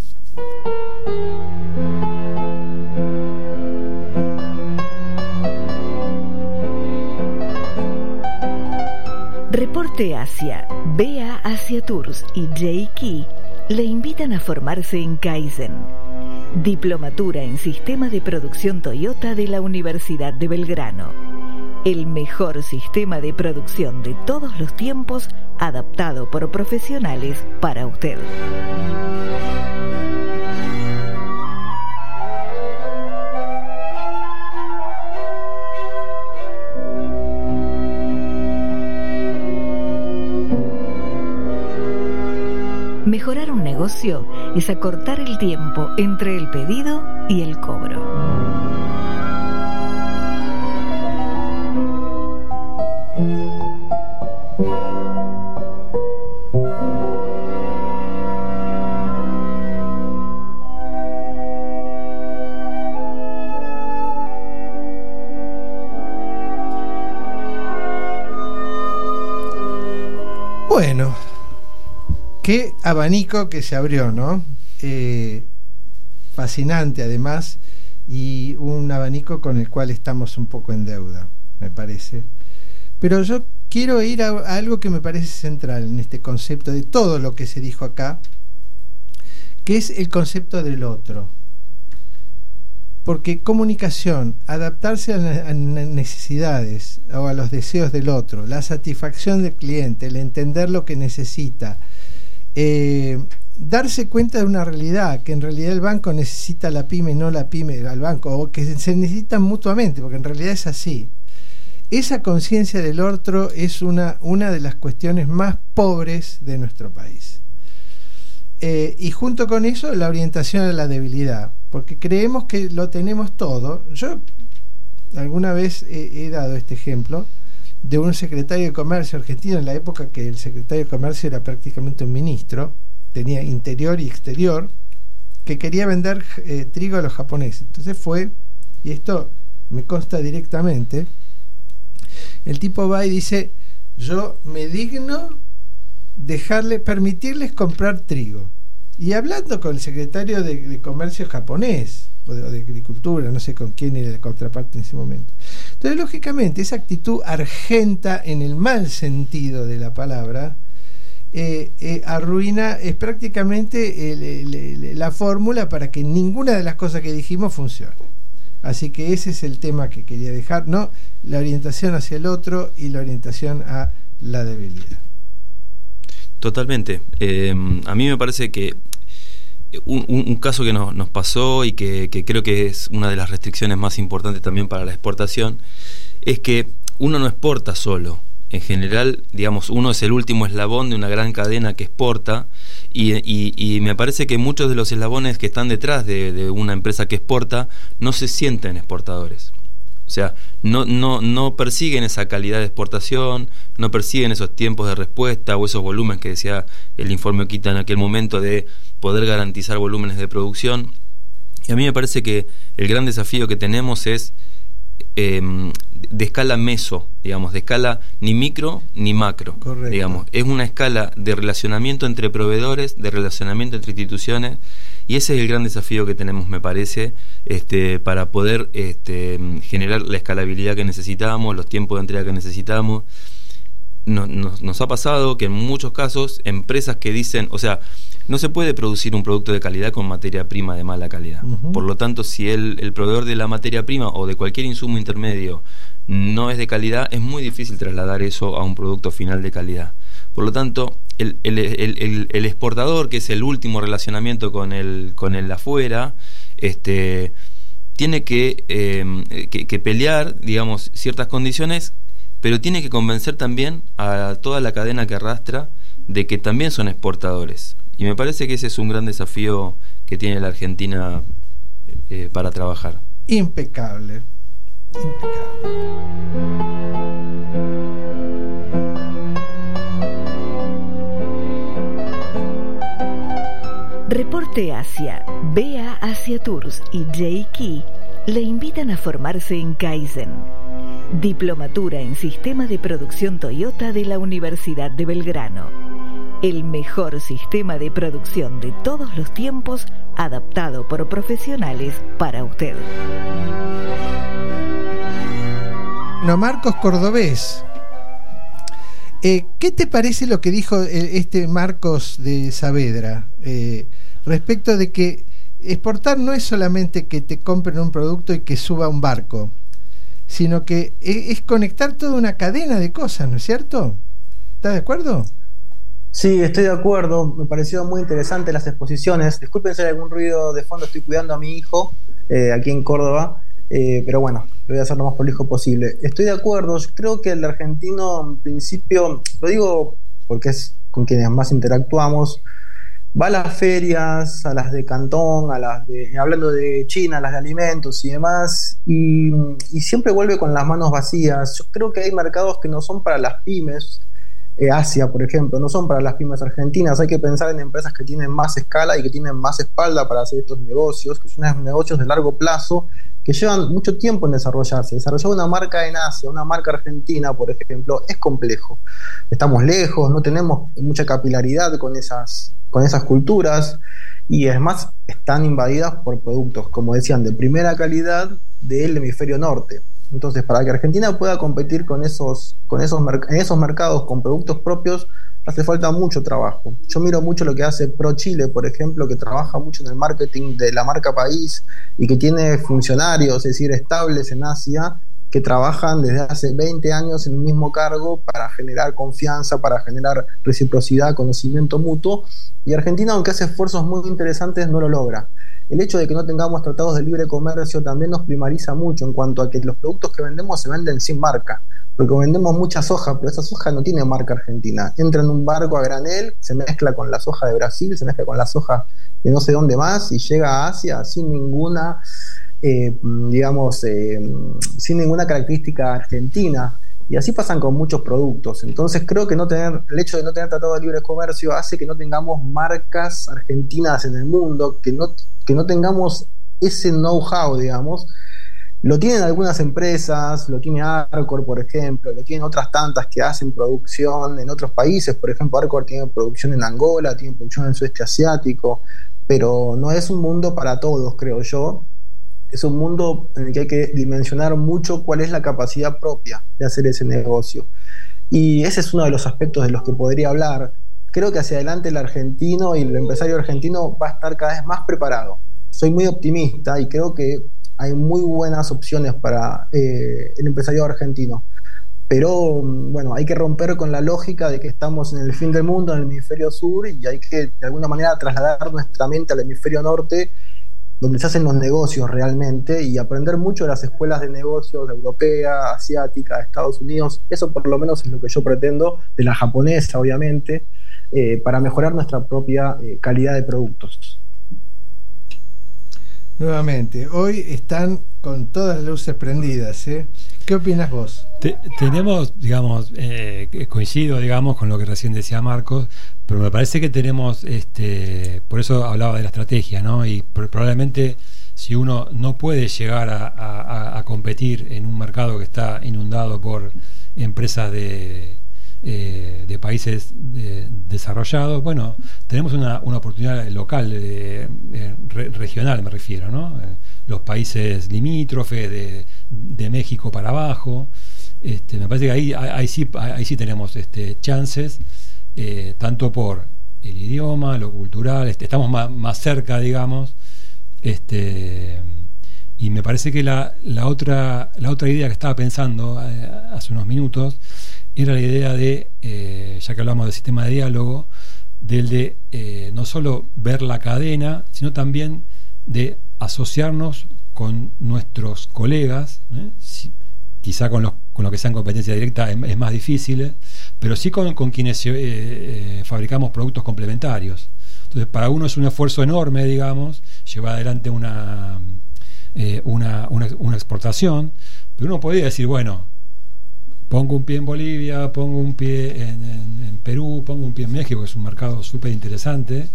Reporte Asia, BA Asia Tours y J-Key le invitan a formarse en Kaizen, Diplomatura en Sistema de Producción Toyota de la Universidad de Belgrano. El mejor sistema de producción de todos los tiempos, adaptado por profesionales para usted. Mejorar un negocio es acortar el tiempo entre el pedido y el cobro. Bueno, qué abanico que se abrió, ¿no? Fascinante además, y un abanico con el cual estamos un poco en deuda, me parece. Pero yo quiero ir a algo que me parece central en este concepto de todo lo que se dijo acá, que es el concepto del otro. Porque comunicación, adaptarse a las necesidades o a los deseos del otro, la satisfacción del cliente, el entender lo que necesita, darse cuenta de una realidad, que en realidad el banco necesita a la pyme y no la pyme al banco, o que se necesitan mutuamente, porque en realidad es así. Esa conciencia del otro es una de las cuestiones más pobres de nuestro país. Y junto con eso, la orientación a la debilidad, porque creemos que lo tenemos todo. Yo alguna vez he dado este ejemplo de un secretario de Comercio argentino en la época que el secretario de Comercio era prácticamente un ministro, tenía interior y exterior, que quería vender trigo a los japoneses. Entonces fue, y esto me consta directamente, el tipo va y dice: yo me digno permitirles comprar trigo. Y hablando con el secretario de Comercio japonés, o de Agricultura, no sé con quién era la contraparte en ese momento. Entonces, lógicamente, esa actitud argenta, en el mal sentido de la palabra, arruina, es prácticamente la fórmula para que ninguna de las cosas que dijimos funcione. Así que ese es el tema que quería dejar, ¿no? La orientación hacia el otro y la orientación a la debilidad. Totalmente. A mí me parece que un caso que nos pasó y que creo que es una de las restricciones más importantes también para la exportación, es que uno no exporta solo. En general, digamos, uno es el último eslabón de una gran cadena que exporta, y me parece que muchos de los eslabones que están detrás de una empresa que exporta no se sienten exportadores. O sea, no persiguen esa calidad de exportación, no persiguen esos tiempos de respuesta o esos volúmenes que decía el informe Okita en aquel momento, de poder garantizar volúmenes de producción. Y a mí me parece que el gran desafío que tenemos es de escala meso, digamos, de escala ni micro ni macro. Correcto. Digamos, es una escala de relacionamiento entre proveedores, de relacionamiento entre instituciones, y ese es el gran desafío que tenemos, me parece, para poder generar la escalabilidad que necesitamos, los tiempos de entrega que necesitamos. nos ha pasado que en muchos casos empresas que dicen, o sea, no se puede producir un producto de calidad con materia prima de mala calidad. Por lo tanto, si el proveedor de la materia prima o de cualquier insumo intermedio no es de calidad, es muy difícil trasladar eso a un producto final de calidad. Por lo tanto, el exportador, que es el último relacionamiento con el afuera, tiene que pelear, digamos, ciertas condiciones, pero tiene que convencer también a toda la cadena que arrastra de que también son exportadores. Y me parece que ese es un gran desafío que tiene la Argentina para trabajar. Impecable. Reporte Asia, BA Asia Tours y J-Key le invitan a formarse en Kaizen, Diplomatura en Sistema de Producción Toyota de la Universidad de Belgrano. El mejor sistema de producción de todos los tiempos, adaptado por profesionales para usted. No, Marcos Cordobés, ¿qué te parece lo que dijo Marcos de Saavedra respecto de que exportar no es solamente que te compren un producto y que suba un barco, sino que es conectar toda una cadena de cosas, ¿no es cierto? ¿Estás de acuerdo? Sí, estoy de acuerdo. Me pareció muy interesante las exposiciones. Disculpen si hay algún ruido de fondo, estoy cuidando a mi hijo aquí en Córdoba, pero bueno, lo voy a hacer lo más prolijo posible. Estoy de acuerdo. Yo creo que el argentino, en principio, lo digo porque es con quienes más interactuamos, va a las ferias, a las de Cantón, hablando de China, a las de alimentos y demás, y siempre vuelve con las manos vacías. Yo creo que hay mercados que no son para las pymes. Asia, por ejemplo, no son para las pymes argentinas. Hay que pensar en empresas que tienen más escala y que tienen más espalda para hacer estos negocios, que son negocios de largo plazo, que llevan mucho tiempo en desarrollarse. Desarrollar una marca en Asia, una marca argentina, por ejemplo, es complejo. Estamos lejos, no tenemos mucha capilaridad con esas culturas, y además están invadidas por productos, como decían, de primera calidad del hemisferio norte. Entonces, para que Argentina pueda competir en esos mercados con productos propios, hace falta mucho trabajo. Yo miro mucho lo que hace ProChile, por ejemplo, que trabaja mucho en el marketing de la marca país y que tiene funcionarios, es decir, estables en Asia, que trabajan desde hace 20 años en un mismo cargo para generar confianza, para generar reciprocidad, conocimiento mutuo. Y Argentina, aunque hace esfuerzos muy interesantes, no lo logra. El hecho de que no tengamos tratados de libre comercio también nos primariza mucho en cuanto a que los productos que vendemos se venden sin marca, porque vendemos mucha soja, pero esa soja no tiene marca argentina. Entra en un barco a granel, se mezcla con la soja de Brasil, se mezcla con la soja de no sé dónde más y llega a Asia sin ninguna, sin ninguna característica argentina. Y así pasan con muchos productos. Entonces creo que el hecho de no tener tratado de libre comercio hace que no tengamos marcas argentinas en el mundo, que no tengamos ese know-how, digamos. Lo tienen algunas empresas, lo tiene Arcor, por ejemplo, lo tienen otras tantas que hacen producción en otros países. Por ejemplo, Arcor tiene producción en Angola, tiene producción en el sudeste asiático, pero no es un mundo para todos, creo yo. Es un mundo en el que hay que dimensionar mucho cuál es la capacidad propia de hacer ese negocio. Y ese es uno de los aspectos de los que podría hablar. Creo que hacia adelante el argentino y el empresario argentino va a estar cada vez más preparado. Soy muy optimista y creo que hay muy buenas opciones para el empresario argentino. Pero bueno, hay que romper con la lógica de que estamos en el fin del mundo, en el hemisferio sur, y hay que de alguna manera trasladar nuestra mente al hemisferio norte, donde se hacen los negocios realmente, y aprender mucho de las escuelas de negocios europea, asiática, de Estados Unidos. Eso por lo menos es lo que yo pretendo, de la japonesa obviamente, para mejorar nuestra propia calidad de productos. Nuevamente, hoy están con todas las luces prendidas, ¿eh? ¿Qué opinas vos? Tenemos, digamos, coincido, digamos, con lo que recién decía Marcos, pero me parece que tenemos, por eso hablaba de la estrategia, ¿no? Y probablemente si uno no puede llegar a competir en un mercado que está inundado por empresas de países desarrollados, bueno, tenemos una oportunidad local, regional me refiero, ¿no? Los países limítrofes de México para abajo, Me parece que ahí sí tenemos chances, tanto por el idioma, lo cultural, estamos más cerca, digamos, y me parece que la otra idea que estaba pensando hace unos minutos era la idea de, ya que hablamos del sistema de diálogo, del de no solo ver la cadena, sino también de asociarnos con nuestros colegas, quizá con los que sean competencia directa es más difícil, pero sí con quienes fabricamos productos complementarios. Entonces, para uno es un esfuerzo enorme, digamos, llevar adelante una exportación, pero uno podría decir, bueno, pongo un pie en Bolivia, pongo un pie en Perú, pongo un pie en México, que es un mercado súper interesante,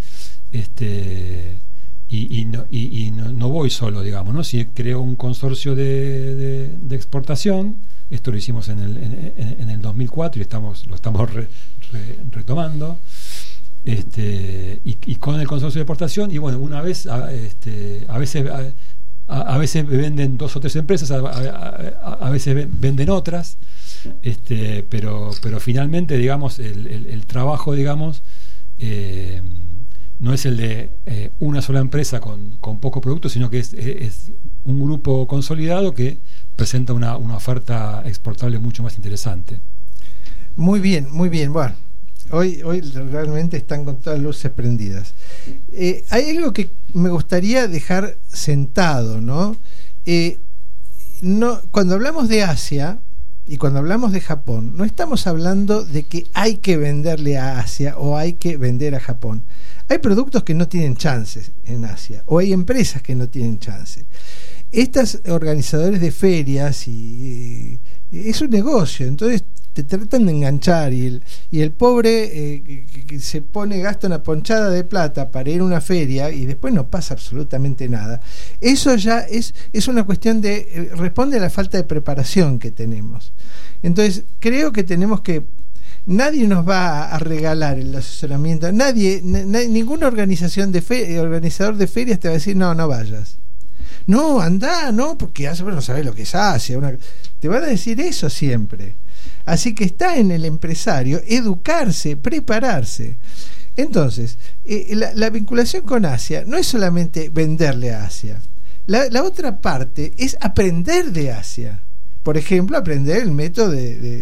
y no voy solo, digamos, ¿no? Si creo un consorcio de exportación, esto lo hicimos en el 2004 y lo estamos retomando, y con el consorcio de exportación, y bueno, una vez a veces venden 2 o 3 empresas, a veces venden otras, pero finalmente, digamos, el trabajo, digamos, no es el de una sola empresa con pocos productos, sino que es un grupo consolidado que presenta una oferta exportable mucho más interesante. Muy bien, muy bien. Bueno, hoy realmente están con todas las luces prendidas. Hay algo que me gustaría dejar sentado, ¿no? Cuando hablamos de Asia y cuando hablamos de Japón, no estamos hablando de que hay que venderle a Asia o hay que vender a Japón. Hay productos que no tienen chances en Asia, o hay empresas que no tienen chance. Estos organizadores de ferias es un negocio, entonces te tratan de enganchar, y el pobre que se gasta una ponchada de plata para ir a una feria y después no pasa absolutamente nada. Eso ya es una cuestión responde a la falta de preparación que tenemos. Entonces creo que tenemos que, nadie nos va a regalar el asesoramiento, ninguna organización organizador de ferias te va a decir no vayas, no, andá, no, porque no sabés lo que es Asia, te van a decir eso siempre. Así que está en el empresario educarse, prepararse. Entonces, la vinculación con Asia no es solamente venderle a Asia. La otra parte es aprender de Asia. Por ejemplo, aprender el método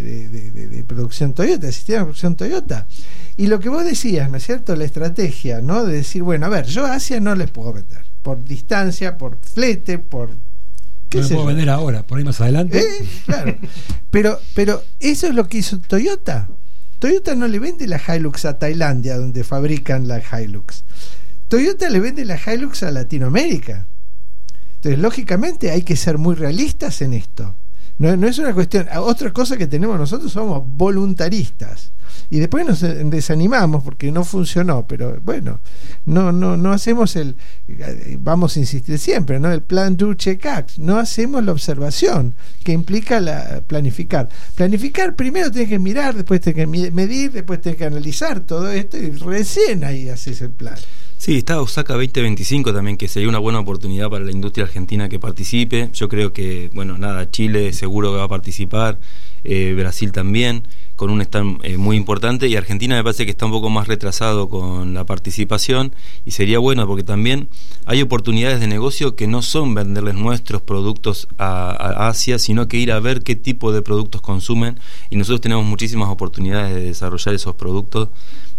de producción Toyota, el sistema de producción Toyota. Y lo que vos decías, ¿no es cierto? La estrategia, ¿no? De decir, bueno, a ver, yo a Asia no les puedo vender. Por distancia, por flete, por... No lo puedo vender ahora, por ahí más adelante. Claro. Pero eso es lo que hizo Toyota. Toyota no le vende la Hilux a Tailandia, donde fabrican la Hilux. Toyota le vende la Hilux a Latinoamérica. Entonces, lógicamente, hay que ser muy realistas en esto. No es una cuestión. Otra cosa que tenemos nosotros, somos voluntaristas. Y después nos desanimamos porque no funcionó, pero bueno, no hacemos vamos a insistir siempre, ¿no? El plan do check act, no hacemos la observación que implica planificar. Planificar, primero tienes que mirar, después tienes que medir, después tienes que analizar todo esto y recién ahí haces el plan. Sí, está Osaka 2025 también, que sería una buena oportunidad para la industria argentina que participe. Yo creo que, Chile seguro que va a participar, Brasil también, con un stand muy importante, y Argentina me parece que está un poco más retrasado con la participación, y sería bueno porque también hay oportunidades de negocio que no son venderles nuestros productos a Asia, sino que ir a ver qué tipo de productos consumen, y nosotros tenemos muchísimas oportunidades de desarrollar esos productos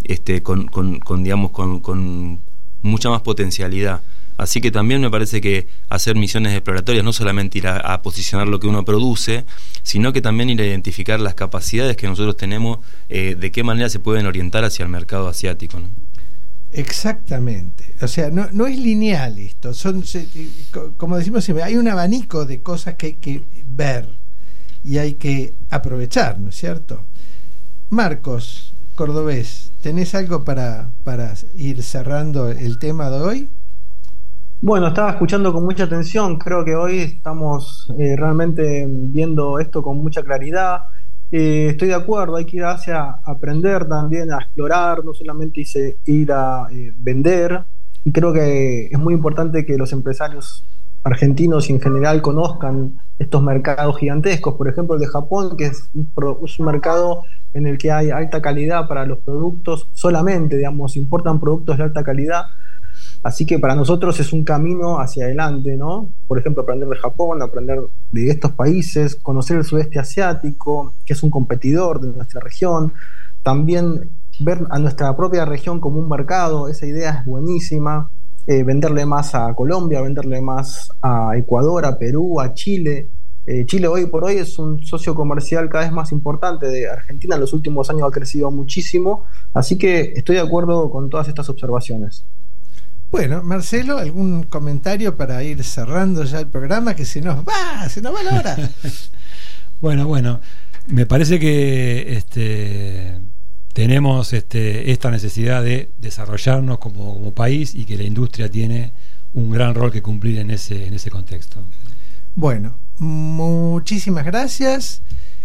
con mucha más potencialidad. Así que también me parece que hacer misiones exploratorias, no solamente ir a posicionar lo que uno produce, sino que también ir a identificar las capacidades que nosotros tenemos, de qué manera se pueden orientar hacia el mercado asiático, ¿no? Exactamente. O sea, no es lineal esto. Como decimos siempre, hay un abanico de cosas que hay que ver y hay que aprovechar, ¿no es cierto? Marcos Cordobés, ¿tenés algo para ir cerrando el tema de hoy? Bueno, estaba escuchando con mucha atención. Creo que hoy estamos realmente viendo esto con mucha claridad. Estoy de acuerdo, hay que ir hacia aprender también, a explorar, no solamente ir a vender. Y creo que es muy importante que los empresarios argentinos y en general conozcan estos mercados gigantescos, por ejemplo el de Japón, que es un mercado en el que hay alta calidad para los productos, solamente, digamos, importan productos de alta calidad. Así que para nosotros es un camino hacia adelante, ¿no? Por ejemplo, aprender de Japón, aprender de estos países, conocer el sudeste asiático, que es un competidor de nuestra región, también ver a nuestra propia región como un mercado. Esa idea es buenísima. Venderle más a Colombia, venderle más a Ecuador, a Perú, a Chile. Chile hoy por hoy es un socio comercial cada vez más importante de Argentina. En los últimos años ha crecido muchísimo, así que estoy de acuerdo con todas estas observaciones. Bueno, Marcelo, ¿algún comentario para ir cerrando ya el programa? Que se nos va la hora. Bueno, me parece que tenemos esta necesidad de desarrollarnos como país, y que la industria tiene un gran rol que cumplir en ese contexto. Bueno, muchísimas gracias.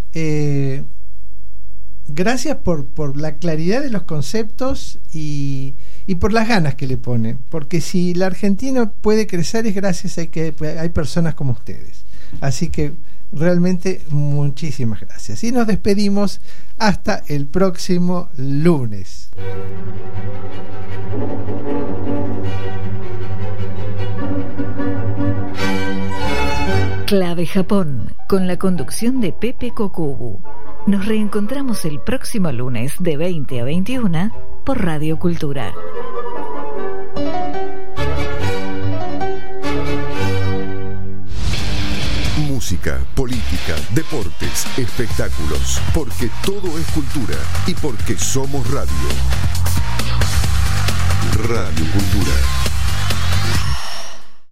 Gracias por la claridad de los conceptos y por las ganas que le pone, porque si la Argentina puede crecer es gracias a que hay personas como ustedes. Así que realmente muchísimas gracias. Y nos despedimos hasta el próximo lunes. Clave Japón, con la conducción de Pepe Kokubu. Nos reencontramos el próximo lunes de 20 a 21 por Radio Cultura. Música, política, deportes, espectáculos, porque todo es cultura y porque somos radio. Radio Cultura.